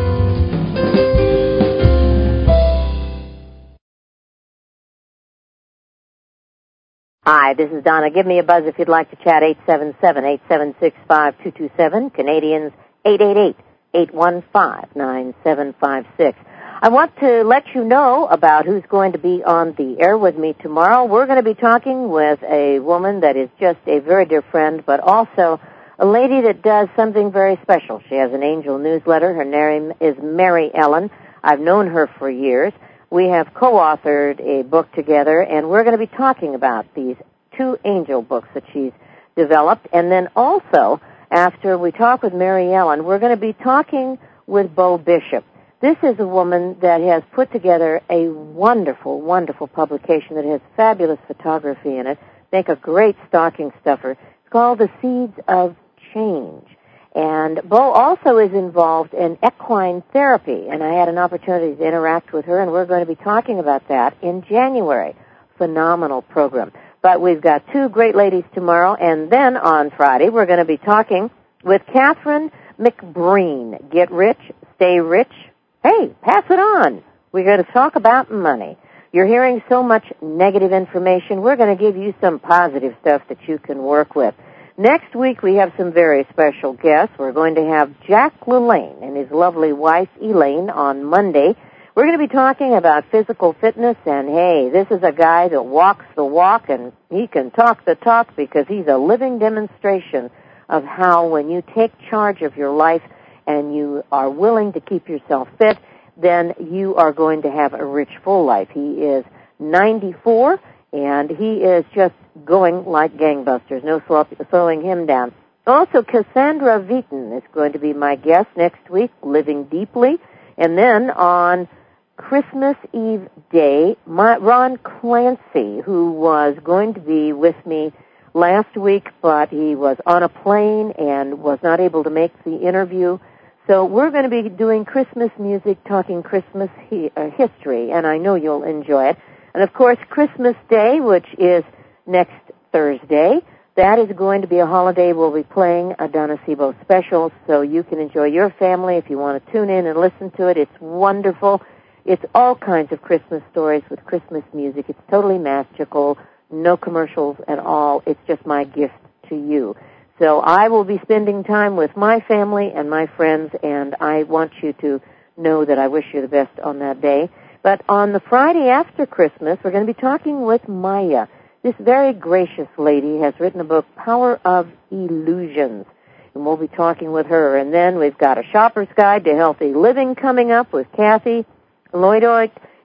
Hi, this is Donna. Give me a buzz if you'd like to chat. eight seven seven, eight seven six, five two two seven. Canadians, eight eight eight, eight one five, nine seven five six. I want to let you know about who's going to be on the air with me tomorrow. We're going to be talking with a woman that is just a very dear friend, but also a lady that does something very special. She has an angel newsletter. Her name is Mary Ellen. I've known her for years. We have co-authored a book together, and we're going to be talking about these two angel books that she's developed. And then also, after we talk with Mary Ellen, we're going to be talking with Bo Bishop. This is a woman that has put together a wonderful, wonderful publication that has fabulous photography in it. Make a great stocking stuffer. It's called The Seeds of Change. And Bo also is involved in equine therapy, and I had an opportunity to interact with her, and we're going to be talking about that in January. Phenomenal program. But we've got two great ladies tomorrow, and then on Friday we're going to be talking with Catherine McBreen. Get rich, stay rich. Hey, pass it on. We're going to talk about money. You're hearing so much negative information. We're going to give you some positive stuff that you can work with. Next week, we have some very special guests. We're going to have Jack LaLanne and his lovely wife, Elaine, on Monday. We're going to be talking about physical fitness, and hey, this is a guy that walks the walk, and he can talk the talk because he's a living demonstration of how when you take charge of your life and you are willing to keep yourself fit, then you are going to have a rich, full life. He is ninety-four, and he is just going like gangbusters. No slowing him down. Also, Cassandra Vieten is going to be my guest next week, Living Deeply. And then on Christmas Eve Day, my, Ron Clancy, who was going to be with me last week, but he was on a plane and was not able to make the interview. So we're going to be doing Christmas music, talking Christmas he, uh, history, and I know you'll enjoy it. And, of course, Christmas Day, which is next Thursday, that is going to be a holiday. We'll be playing a Donna Sebo special, so you can enjoy your family if you want to tune in and listen to it. It's wonderful. It's all kinds of Christmas stories with Christmas music. It's totally magical, no commercials at all. It's just my gift to you. So I will be spending time with my family and my friends, and I want you to know that I wish you the best on that day. But on the Friday after Christmas, we're going to be talking with Maya. This very gracious lady has written a book, Power of Illusions, and we'll be talking with her. And then we've got a shopper's guide to healthy living coming up with Kathy Lloydoit,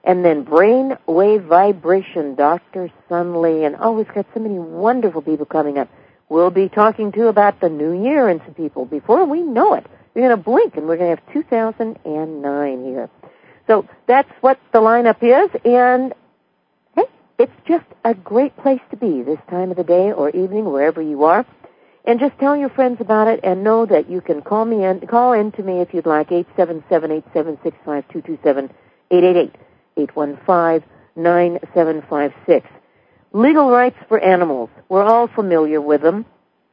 And then brainwave vibration, Doctor Sun Lee. And oh, we've got so many wonderful people coming up. We'll be talking, too, about the new year and some people. Before we know it, we're going to blink, and we're going to have two thousand nine here. So that's what the lineup is, and hey, it's just a great place to be this time of the day or evening, wherever you are. And just tell your friends about it, and know that you can call me in, call in to me if you'd like, eight seven seven, eight seven six five, two two seven, eight eight eight, eight one five, nine seven five six. Legal rights for animals. We're all familiar with them,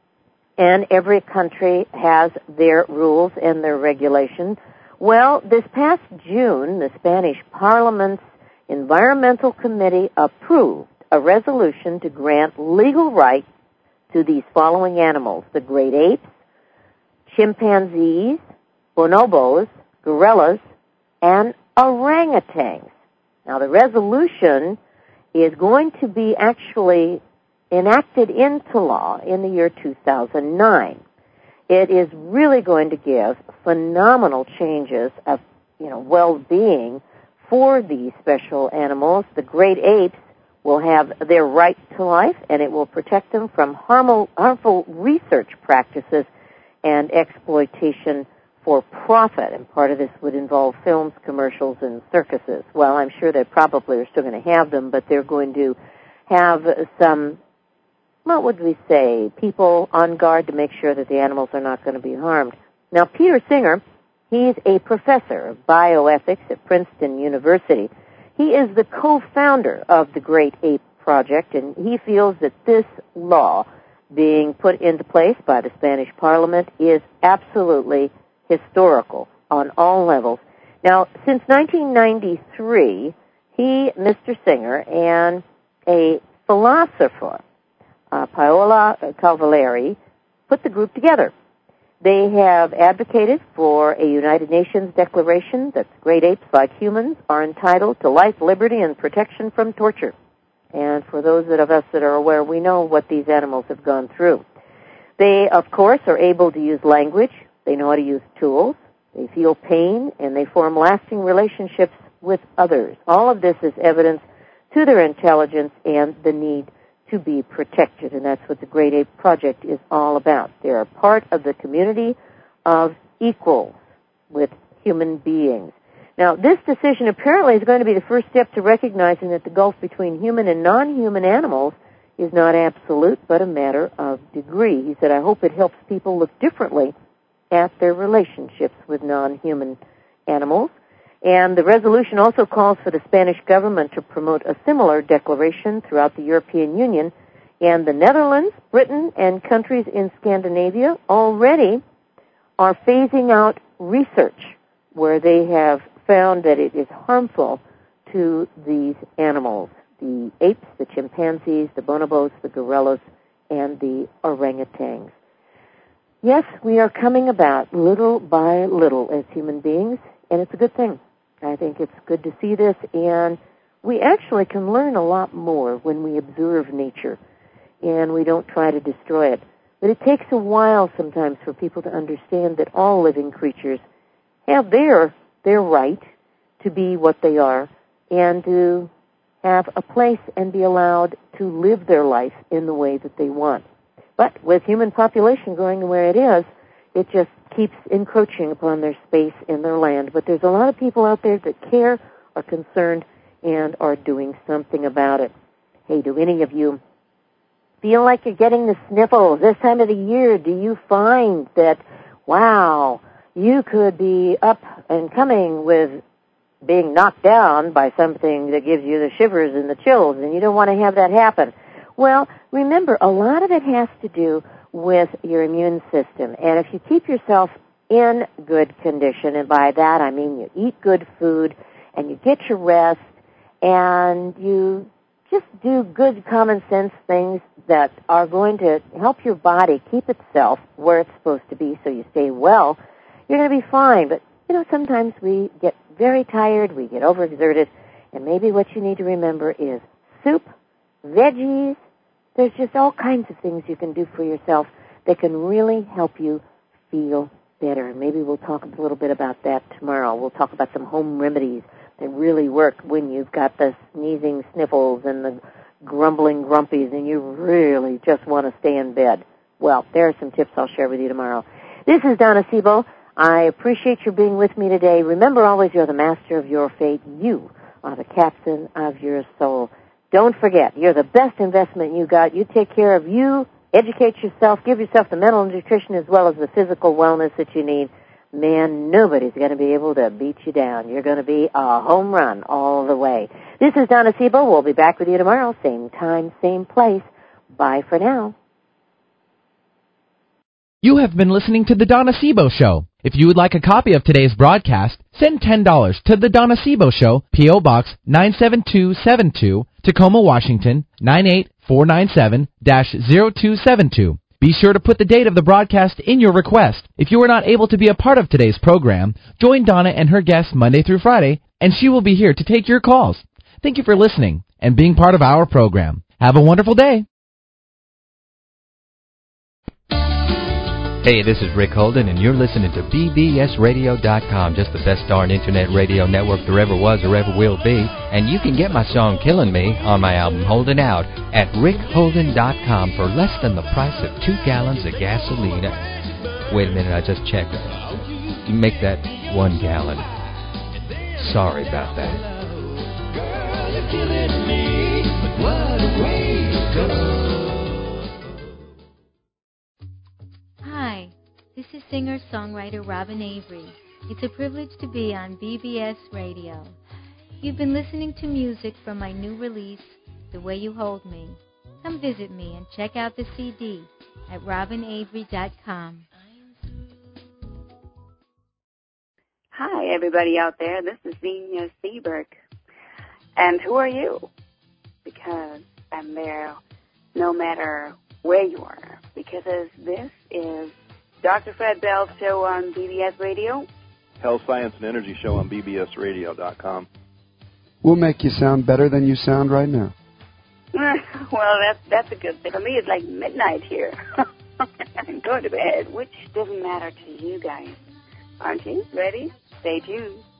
and every country has their rules and their regulations. Well, this past June, the Spanish Parliament's Environmental Committee approved a resolution to grant legal rights to these following animals: the great apes, chimpanzees, bonobos, gorillas, and orangutans. Now, the resolution is going to be actually enacted into law in the year two thousand nine. It is really going to give phenomenal changes of, you know, well-being for these special animals. The great apes will have their right to life, and it will protect them from harmful, harmful research practices and exploitation for profit. And part of this would involve films, commercials, and circuses. Well, I'm sure they probably are still going to have them, but they're going to have some, what would we say, people on guard to make sure that the animals are not going to be harmed. Now, Peter Singer, he's a professor of bioethics at Princeton University. He is the co-founder of the Great Ape Project, and he feels that this law being put into place by the Spanish Parliament is absolutely historical on all levels. Now, since nineteen ninety-three, he, Mister Singer, and a philosopher, uh, Paola Cavalieri, put the group together. They have advocated for a United Nations declaration that great apes, like humans, are entitled to life, liberty, and protection from torture. And for those of us that are aware, we know what these animals have gone through. They, of course, are able to use language. They know how to use tools. They feel pain, and they form lasting relationships with others. All of this is evidence to their intelligence and the need to be protected, and that's what the Great Ape Project is all about. They are part of the community of equals with human beings. Now, this decision apparently is going to be the first step to recognizing that the gulf between human and non-human animals is not absolute, but a matter of degree. He said, I hope it helps people look differently at their relationships with non-human animals. And the resolution also calls for the Spanish government to promote a similar declaration throughout the European Union. And the Netherlands, Britain, and countries in Scandinavia already are phasing out research where they have found that it is harmful to these animals, the apes, the chimpanzees, the bonobos, the gorillas, and the orangutans. Yes, we are coming about little by little as human beings, and it's a good thing. I think it's good to see this, and we actually can learn a lot more when we observe nature and we don't try to destroy it. But it takes a while sometimes for people to understand that all living creatures have their their right to be what they are and to have a place and be allowed to live their life in the way that they want. But with human population growing the way it is, it just keeps encroaching upon their space and their land. But there's a lot of people out there that care, are concerned, and are doing something about it. Hey, do any of you feel like you're getting the sniffles this time of the year? Do you find that, wow, you could be up and coming with being knocked down by something that gives you the shivers and the chills, and you don't want to have that happen? Well, remember, a lot of it has to do with your immune system. And if you keep yourself in good condition, and by that I mean you eat good food and you get your rest and you just do good common sense things that are going to help your body keep itself where it's supposed to be so you stay well, you're going to be fine. But, you know, sometimes we get very tired, we get overexerted, and maybe what you need to remember is soup, veggies. There's just all kinds of things you can do for yourself that can really help you feel better. Maybe we'll talk a little bit about that tomorrow. We'll talk about some home remedies They really work when you've got the sneezing sniffles and the grumbling grumpies and you really just want to stay in bed. Well, there are some tips I'll share with you tomorrow. This is Donna Sebo. I appreciate your being with me today. Remember always you're the master of your fate. You are the captain of your soul. Don't forget, you're the best investment you got. You take care of you, educate yourself, give yourself the mental nutrition as well as the physical wellness that you need. Man, nobody's going to be able to beat you down. You're going to be a home run all the way. This is Donna Sebo. We'll be back with you tomorrow, same time, same place. Bye for now. You have been listening to The Donna Sebo Show. If you would like a copy of today's broadcast, send ten dollars to The Donna Sebo Show, P O. Box nine seven two seven two, Tacoma, Washington, nine eight four nine seven dash zero two seven two. Be sure to put the date of the broadcast in your request. If you are not able to be a part of today's program, join Donna and her guests Monday through Friday, and she will be here to take your calls. Thank you for listening and being part of our program. Have a wonderful day. Hey, this is Rick Holden, and you're listening to B B S radio dot com, just the best darn internet radio network there ever was or ever will be. And you can get my song Killing Me on my album Holding Out at rick holden dot com for less than the price of two gallons of gasoline. Wait a minute, I just checked. You make that one gallon. Sorry about that. Girl, you're killing me, but what a way to go. Hi, this is singer-songwriter Robin Avery. It's a privilege to be on B B S Radio. You've been listening to music from my new release, The Way You Hold Me. Come visit me and check out the C D at robin avery dot com. Hi, everybody out there. This is Zenia Seberg. And who are you? Because I'm there no matter where you are. Because this is Doctor Fred Bell's show on B B S Radio. Health, Science, and Energy Show on B B S radio dot com. We'll make you sound better than you sound right now. Well, that's that's a good thing. For me, it's like midnight here. I'm going to bed, which doesn't matter to you guys. Aren't you? Ready? Stay tuned.